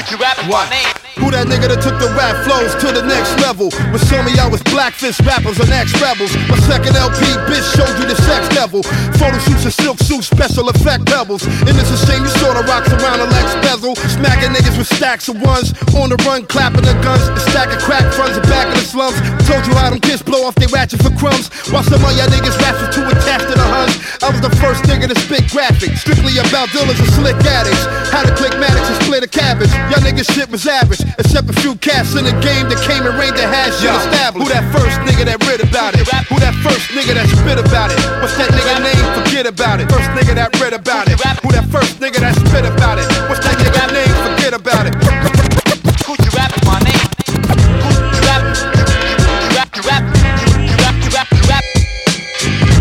Who that nigga that took the rap flows to the next level? When some of y'all was blackfish rappers and ex-rebels. My second LP, bitch, showed you the sex devil. Photo shoots and silk suits, special effect pebbles. And it's a shame you saw the rocks around the Lex bezel. Smacking niggas with stacks of ones. On the run, clapping the guns. A stack of crack fronts and back in the slums. Told you how them kids blow off they ratchet for crumbs. While some of y'all niggas raps were too attached to the huns. I was the first nigga to spit graphic. Strictly about dealers and slick addicts. How to click Maddox and split a cabbage. Y'all niggas shit was average. Except a few cats in the game that came and reigned the hash shit established. Who that first nigga that read about it? Who that first nigga that spit about it? What's that nigga name? Forget about it. First nigga that read about it. Who that first nigga that spit about it? What's that nigga name? Forget about it. Who's you rapping my name? You rap.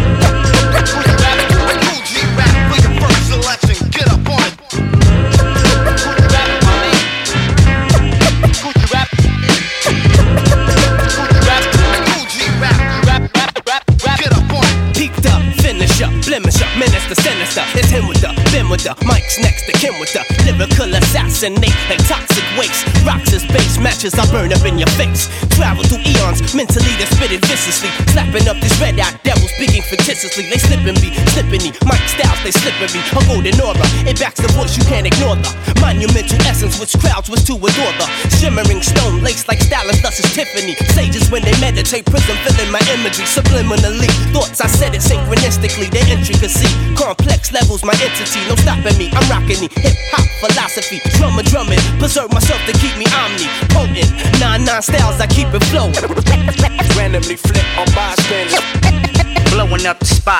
Who's you rapping? Cool G rap for your first selection. Get up on it. What's next? The Kim with the lyrical assassinate like toxic waste. Rocks as base matches, I burn up in your face. Travel through eons, mentally they spit it viciously. Slapping up these red-eyed devils, speaking fictitiously. They slipping me, Mike Styles, they slipping me. A golden aura, it backs the voice, you can't ignore the monumental essence which crowds was to adore. The shimmering stone laced like stylist, thus is Tiffany. Sages when they meditate, prism filling my imagery subliminally. Thoughts, I said it synchronistically, their intricacy. Complex levels, my entity, no stopping me. I'm rocking the hip-hop philosophy. Drumming, preserve myself to keep me omnipotent. 9-9 styles, I keep it flowing. Randomly flip on bystanders. Blowing up the spot.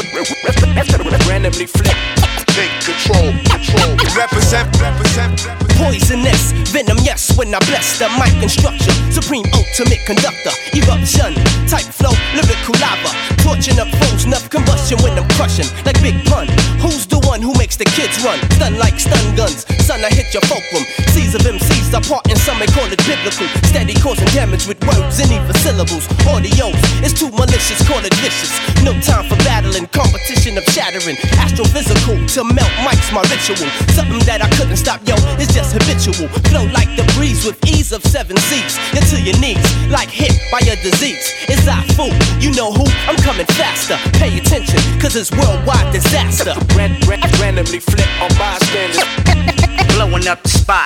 Randomly flip. Take control. Represent. Poisonous, venom, yes, when I bless the mic and structure. Supreme ultimate conductor, eruption, type flow, lyrical lava. Torching up foes, enough combustion when I'm crushing. Like Big Pun, who's the one who makes the kids run? Stun like stun guns, son, I hit your fulcrum. Seas of MCs are part and some may call it biblical. Steady causing damage with words and even syllables. Audios, it's too malicious, call it vicious. No time for battling, competition of shattering. Astrophysical, to melt mics, my ritual. Something that I couldn't stop, yo, it's just habitual. Flow like the breeze with ease of 7 C's. You're to your knees, like hit by a disease. It's I fool, you know who? I'm coming faster. Pay attention, cause it's worldwide disaster. Randomly flip on bystanders. Blowing up the spot.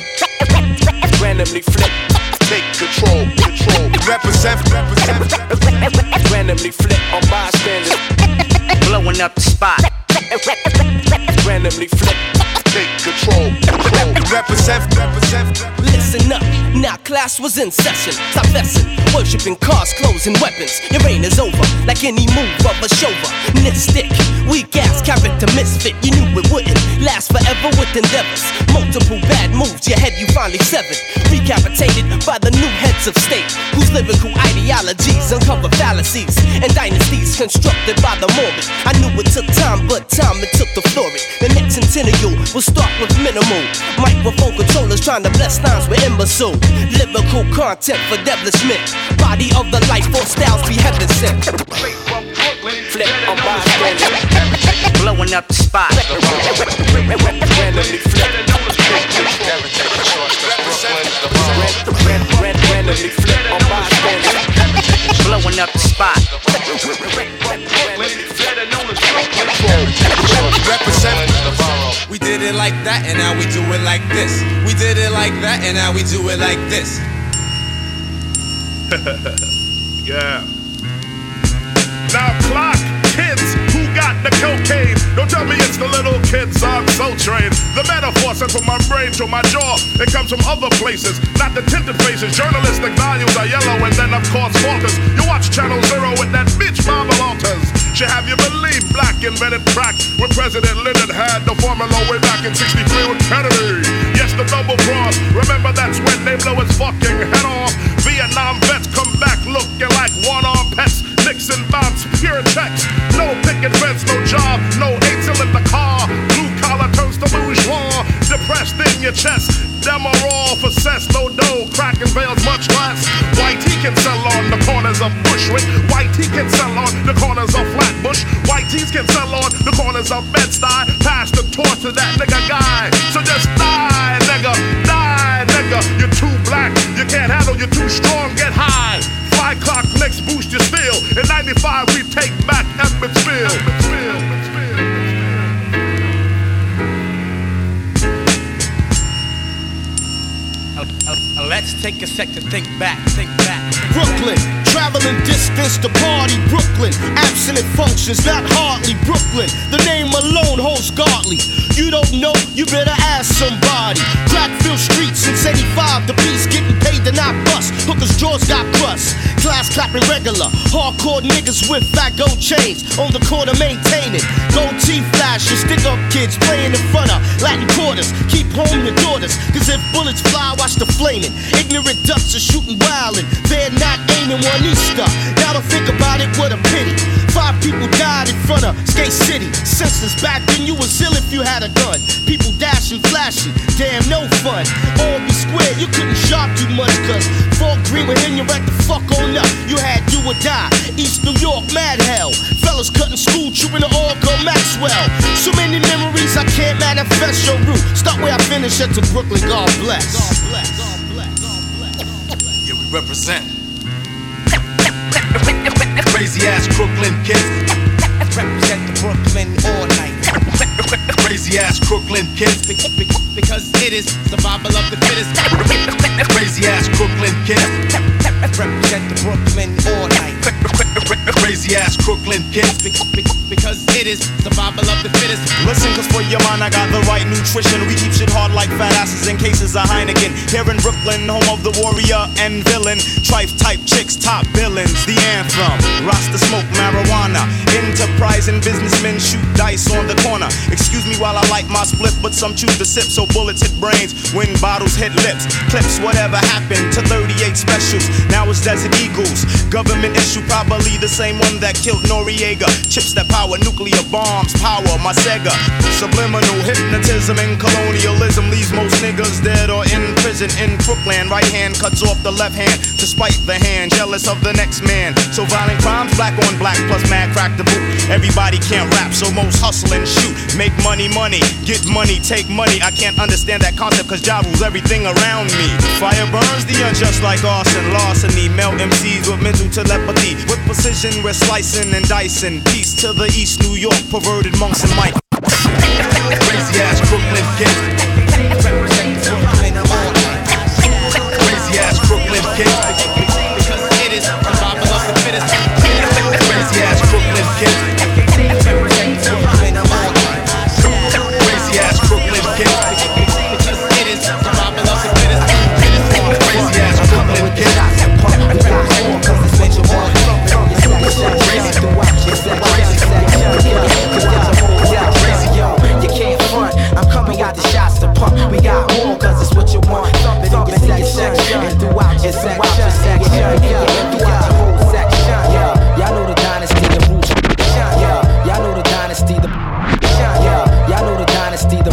Randomly flip. Take control. Represent. Randomly flip on bystanders. Blowing up the spot. Randomly flip. Take control. Represent. Listen up, now class was in session. Stop messing, worshipping cars, clothes, and weapons. Your reign is over, like any move of a chauvinistic. Weak ass character misfit, you knew it wouldn't last forever with endeavors. Multiple bad moves, your head you finally severed. Recapitated by the new heads of state, whose lyrical ideologies uncover fallacies and dynasties constructed by the morbid. I knew it took time, but time it took to flourish. The next centennial will start with minimal microphone controllers trying to bless lines with imbecile lyrical content for devilishment. Body of the life or styles be heaven sent. Flip on bystanders. Blowing up the spot. Randomly flip. Randomly flip on bystanders. Blowing up the spot. We did it like that and now we do it like this. We did it like that and now we do it like this. Yeah. Now clock, kids who got the cocaine. Don't tell me it's the little kids on Soul Train. The metaphor sent from my brain to my jaw. It comes from other places, not the tinted faces. Journalistic values are yellow and then of course falters. You watch Channel Zero with that bitch Mama Walters. She have you believe black invented crack when President Lyndon had the formula way back in 63 with Kennedy. Yes, the double cross. Remember that's when they blow his fucking head off. Vietnam vets come back looking like one-armed pets. Nixon bombs, pure checks. No picket fence, no job, no 8-cylinder car. Blue collar turns to bourgeois. Depressed in your chest. Them are all for cess, no dough. Cracking veils, much less. White he can sell on the corners of Bushwick. White he can sell on the corners of Flatbush. White tees can sell on the corners of Bed-Stuy. Pass the torch to that nigga guy. So just die, nigga. Die, nigga. You're too black. You can't handle, you're too strong. Get high. 5 o'clock, next boost your steel. In 95, we take back Emmetsville. Let's take a sec to think back. Brooklyn, traveling distance to party. Brooklyn, abstinent functions, not hardly. Brooklyn, the name alone holds godly. You don't know, you better ask somebody. Crackfield streets since 85, the beats getting paid to not bust. Hookers' jaws got crust. Class clapping regular. Hardcore niggas with fat gold chains on the corner maintaining. Gold teeth flashes, stick up kids playing in front of Latin quarters. Keep home your daughters, cause if bullets fly, watch the flaming. Ignorant ducks are shooting wildin'. They're not aiming one Easter. Now to think about it, what a pity. 5 people died in front of Skate City. Senseless back then, you was ill if you had a gun. People dashing, flashing, damn no fun. All be square, you couldn't sharp you much, cause Fort Greene would hit you right the fuck on up. You had do or die, East New York, mad hell. Fellas cutting school, trooping to all go Maxwell. So many memories I can't manifest your route. Start where I finish at to Brooklyn, God bless. Yeah, we represent. Crazy ass Brooklyn kids. Represent the Brooklyn all night. Crazy ass Brooklyn kids. Because it is survival of the fittest. Crazy ass Brooklyn kids. Represent the Brooklyn all night. Crazy ass Brooklyn kids. Because it is survival of the fittest. Listen, cause for your mind I got the right nutrition. We keep shit hard like fat asses in cases of Heineken. Here in Brooklyn, home of the warrior and villain. Trife type chicks, top villains, the anthem. Rasta smoke marijuana. Enterprising businessmen shoot dice on the corner. Excuse me while I light my split, but some choose to sip so bullets hit brains when bottles hit lips. Clips, whatever happened to 38 specials. Now it's Desert Eagles. Government issue, probably the same one that killed Noriega. Chips that power nuclear bombs, power my Sega. Subliminal hypnotism and colonialism leaves most niggas dead or in prison in Brooklyn. Right hand cuts off the left hand to spite the hand, jealous of the next man. So violent crimes, black on black plus mad crack the boot. Everybody can't rap, so most hustle and shoot. Make money, get money, take money. I can't understand that concept cause Ja rules everything around me. Fire burns the unjust like arson, larceny. Melt MCs with mental telepathy. With precision we're slicing and dicing. Peace to the East New York, perverted monks and Mike. Crazy ass Brooklyn kids. Crazy ass Brooklyn kids. Because it is survival of the fittest. Crazy ass Brooklyn kids. Crazy ass Brooklyn kids. Because it is survival of the fittest. Crazy ass Brooklyn kids. You can't front, I'm coming out the shots to pump. We got more cause it's what you want. Thumping in your section and throughout your section. Throughout the whole section. Y'all know the dynasty, the roots. Y'all know the dynasty, the y'all know the dynasty, the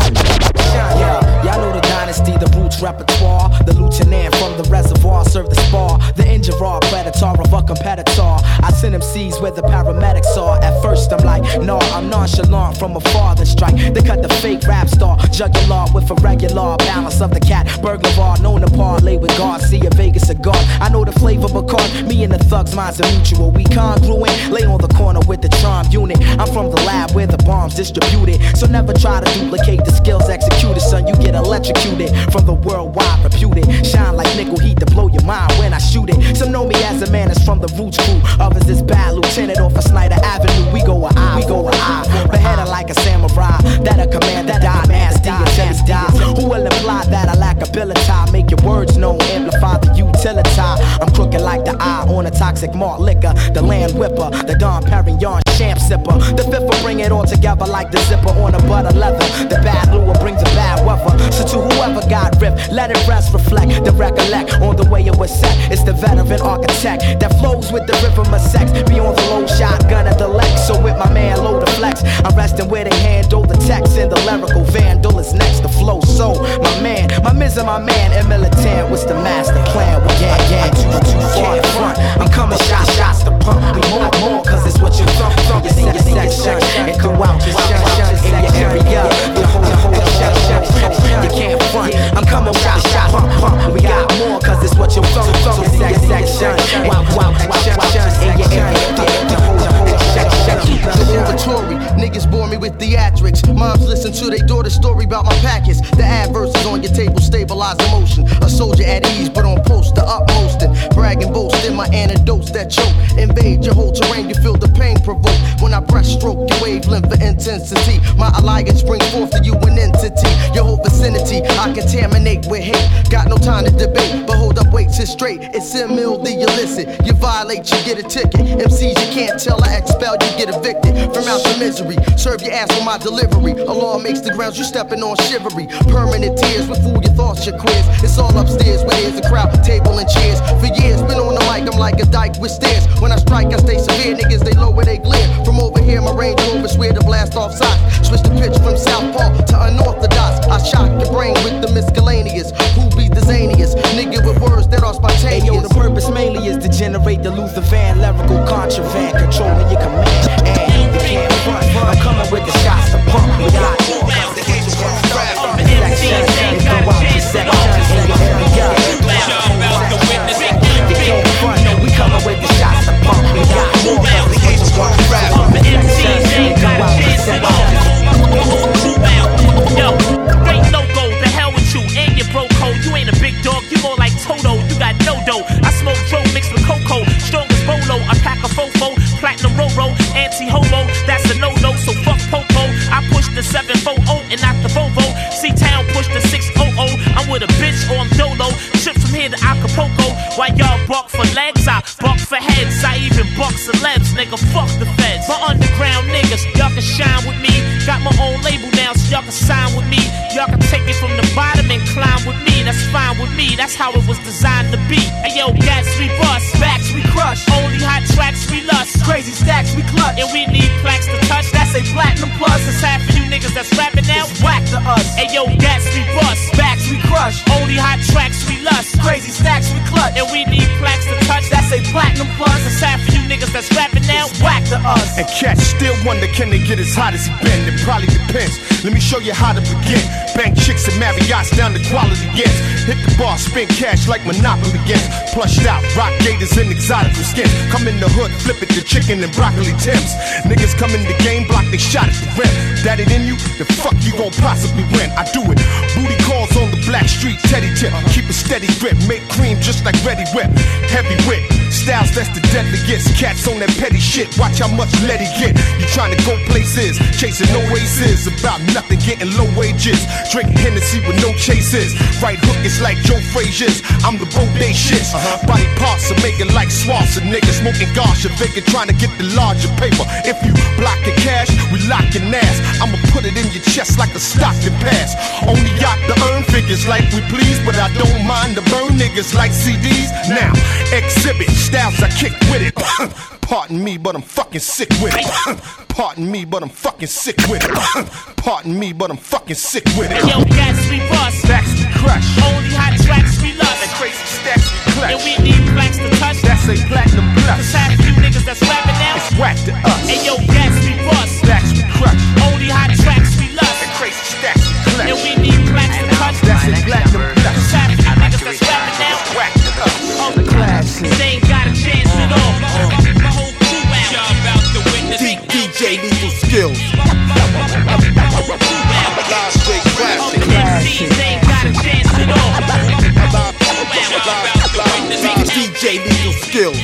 y'all know the dynasty, the roots repertoire. The lieutenant from the reservoir serve the spar. The Injera predator of a competitor. I send them seas where the paramedics are. At first I'm like, no, I'm nonchalant from afar. Then strike, they cut the fake rap star jugular with a regular balance of the cat. Burglar known to parlay with Garcia, Vegas cigar. I know the flavor because me and the thugs minds are mutual. We congruent, lay on the corner with the charm unit. I'm from the lab where the bombs distributed. So never try to duplicate the skills executed, son. You get electrocuted from the worldwide reputed. Shine like nickel heat to blow your mind when I shoot it. Some know me as a man that's from the roots crew. Others is bad lieutenant off of Snyder Avenue. We go a eye, beheaded like a samurai. That a commander die, nasty until it's die. Who will imply that I lack ability? Make your words known, amplify the utility. I'm crooked like the eye on a toxic malt liquor. The land whipper, the Dom Perignon champ sipper. The fifth will bring it all together like the zipper on a butter leather. The bad lure brings the bad weather. So to whoever got ripped, let it rest, reflect, the recollect on the way it was set. It's the veteran architect that flows with the rhythm of sex. Beyond the low shotgun at the Lex. So with my man load the flex, I'm resting where they handle the text. And the lyrical vandal is next to flow. So my man, my miz and my man, and militant, what's the master plan? We gang, too far in front. I'm coming shots to pump. We more cause it's what you thump. Your section and throughout your section in your area. The whole section. You can't front. I'm coming shot pump. We got more cause it's what you thump. Your section. Wow, in your area. The whole section. Laboratory, niggas bore me with theatrics. Moms listen to their daughter's story about my packets. The adverses on your table stabilize emotion. A soldier at ease, but on post the utmost. And bragging, boasting my antidotes that choke. Invade your whole terrain, you feel the pain provoked. When I breaststroke your wavelength for intensity, my alliance brings forth to you an entity. Your whole vicinity, I contaminate with hate. Got no time to debate, but hold up, wait, sit straight. It's ill, the illicit. You violate, you get a ticket. MCs you can't tell, I expel, you get evicted from out the misery. Serve your ass for my delivery. A law makes the grounds you stepping on shivery. Permanent tears with fool your thoughts, your quiz. It's all upstairs where there's a crowd, table and chairs. For years, been on the mic, I'm like a dyke with stairs. When I strike, I stay severe. Niggas, they lower, they glare. From over here, my Range Rover swear to blast off sides. Switch the pitch from southpaw to unorthodox. I shock your brain with the miscellaneous. Who be the zaniest? Nigga with words that nigga, fuck the feds. My underground niggas, y'all can shine with me. Got my own label now, so y'all can sign with me. Y'all can take it from the bottom and climb with me. That's fine with me, that's how it was designed to be. Hey yo, gats we bust, backs we crush. Only hot tracks we lust. Crazy stacks we clutch. And we need plaques to touch, that's a platinum plus. It's half of you niggas that's rapping now, it's whack to us. Hey yo, gats we bust, backs we crush. Only hot tracks we lust. Crazy stacks we clutch. And we need plaques to touch, that's a platinum plus. It's half of you niggas that's rapping now, it's whack to us. And cats still wonder, can they get as hot as he been? It probably depends. Let me show you how to begin. Bank chicks and Marriott's down to quality gets. Hit the bar, spend cash like Monopoly gets. Plushed out, rock gators and exotic skins. Come in the hood, flip it to chicken and broccoli Tims. Niggas come in the game, block they shot at the rim. That it in you? The fuck you gon' possibly win? I do it. Booty calls on the black street, Teddy tip. Keep a steady grip, make cream just like Ready Whip. Heavy whip, styles that's the deadliest. Cats on that petty shit, watch how much lead he get. You trying to go places, chasing no races. About nothing, getting low wages. Drinking Hennessy with no chases. Right hook is like Joe Frazier's. I'm the Bode shits. Body parts are making like swamps of niggas. Smoking gosh, vacant, trying to get the larger paper. If you block the cash, we lock your ass. I'ma put it in your chest like a Stockton pass. Only yacht to earn figures like we please, but I don't mind to burn niggas like CDs. Now, exhibit styles I kick with it. Pardon me, but I'm fucking sick with it. Pardon me, but I'm fucking sick with it. Pardon me, but I'm fucking sick with it. Yo, gas we bust, backs we crush. Only hot tracks we lust. And crazy stacks we clutch. And we need plaques to touch. That's a platinum plus. Cause half you niggas that's rapping now, it's whack to us. And yo, gas we bust, backs we crush. Only hot tracks we lust. And crazy stacks we clutch. And we need plaques to touch. That's a platinum plus. Cause half you niggas that's rapping now, it's whack to us. Oh, classic. They ain't got a chance at all. My whole crew out. Y'all about to witness DJ Lethal Skills. Live straight classic. MCs ain't got a chance at all. DJ Lethal Skills.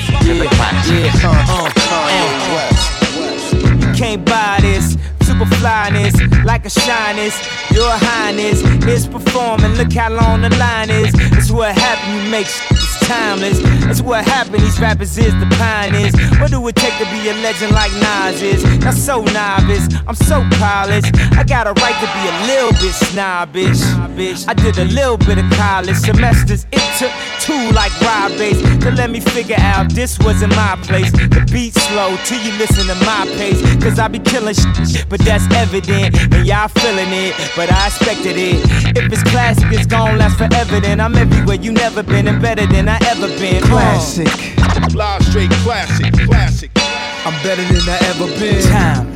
Can't buy this. Super flyness, like a shyness. Your highness is performing. Look how long the line is. It's what happened. You make it's timeless. That's what happened. These rappers is the pioneers. What do it take to be a legend like Nas is? That's so novice. I'm so polished. I got a right to be a little bit snobbish. I did a little bit of college semesters. It took 2 like Rob Bass to let me figure out this wasn't my place. The beat slow till you listen to my pace. Cause I be killing shit, but that's evident. And y'all feeling it, but I expected it. If it's classic, it's gon' last forever. Then I'm everywhere you never been and better than I ever been. Classic. Live straight classic. Classic. I'm better than I ever been. Time.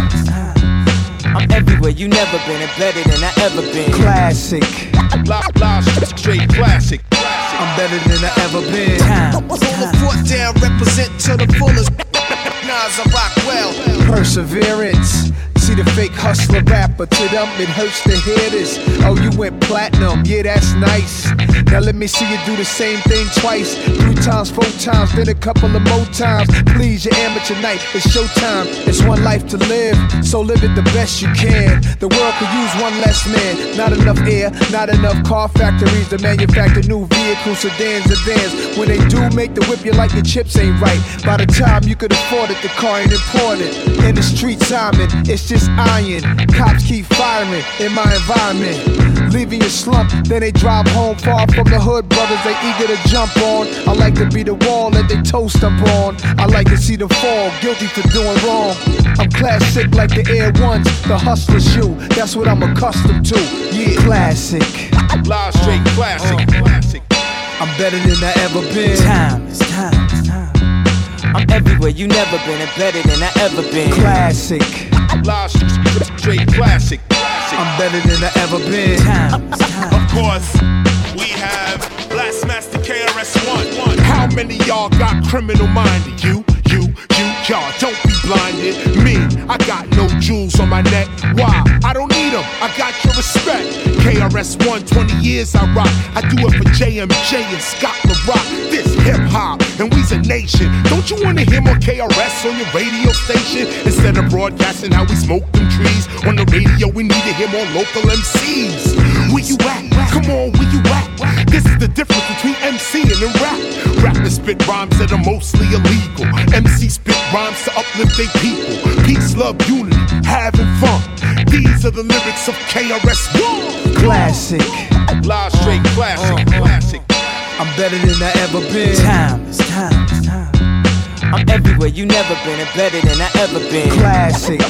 I'm everywhere you never been and better than I ever been. Classic. Live straight classic. I'm better than I ever been. Hold the fort down, represent to the fullest. Nas, I rock well. Perseverance. See the fake hustler rapper, to them it hurts to hear this. Oh, you went platinum, yeah, that's nice. Now let me see you do the same thing twice. 3 times, 4 times, then a couple of more times. Please, your amateur night, it's showtime. It's one life to live, so live it the best you can. The world could use one less man. Not enough air, not enough car factories to manufacture new vehicles, sedans, and vans. When they do make the whip, you like your chips ain't right. By the time you could afford it, the car ain't important. In the street timing, it's just iron. Cops keep firing in my environment, leaving you slump. Then they drive home far from the hood. Brothers they eager to jump on. I like to be the wall that they toast up on. I like to see them fall, guilty for doing wrong. I'm classic like the Air Ones, the hustler shoe. That's what I'm accustomed to. Yeah, classic. Live straight classic. Classic. I'm better than I ever been. Time. I'm everywhere you never been and better than I ever been. Classic. Live straight classic. I'm better than I ever been. Of course, we have Blastmaster KRS-One. How many y'all got criminal minded? You, y'all don't be blinded. Me, I got no jewels on my neck. Why? I don't need them. I got your respect. KRS-One, 20 years I rock. I do it for JMJ and Scott LaRock. This hip hop, and we's a nation. Don't you wanna hear more KRS on your radio station? Instead of broadcasting how we smoke them trees on the radio, we need to hear more local MCs. Where you at? Come on, where you at? This is the difference between MCing and rap. Rappers spit rhymes that are mostly illegal. MC spit rhymes to uplift their people. Peace, love, unity, having fun. These are the lyrics of KRS-One. Classic. Live straight classic, classic. I'm better than I ever been. Time, it's time, it's time. I'm everywhere you never been and better than I ever been. Classic.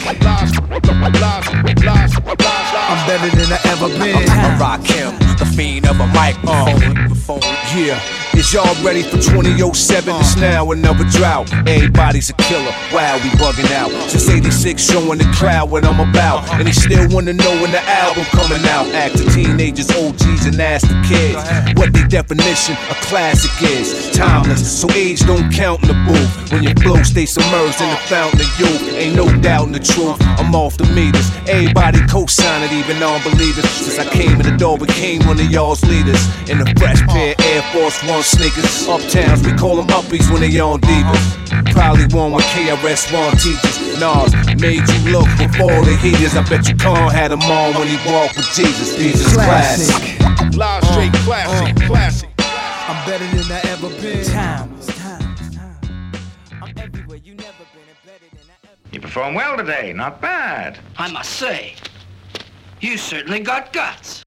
I'm better than I ever been. I rock him, the fiend of a microphone. Yeah. Is y'all ready for 2007? It's now another drought. Everybody's a killer. Wow, we bugging out. Since 86, showing the crowd what I'm about. And they still wanna know when the album coming out. Ask the teenagers, OGs, and ask the kids what the definition of classic is. Timeless, so age don't count in the booth. When your flow stays submerged in the fountain of youth, ain't no doubt in the truth. I'm off the meters. Everybody co-sign it, even non-believers. Since I came in the door, became one of y'all's leaders. In a fresh pair of Air Force One sneakers. Uptowns, we call them uppies when they on divas. Probably one with KRS-One teachers. Nas made you look before the heaters. I bet you Khan had them on when he walked with Jesus. Jesus classic. Live straight classic, classic. I'm better than I ever been. Time, it's time, it's time. I'm everywhere you never been and better than I ever been. You performed well today, not bad. I must say, you certainly got guts.